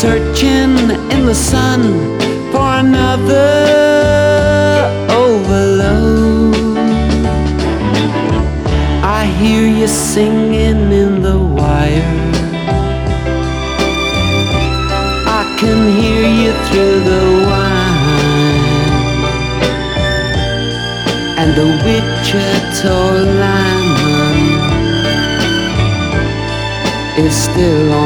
searching in the sun for another overload. I hear you singing in the wire, I can hear you through the wine, and the Wichita lineman is still on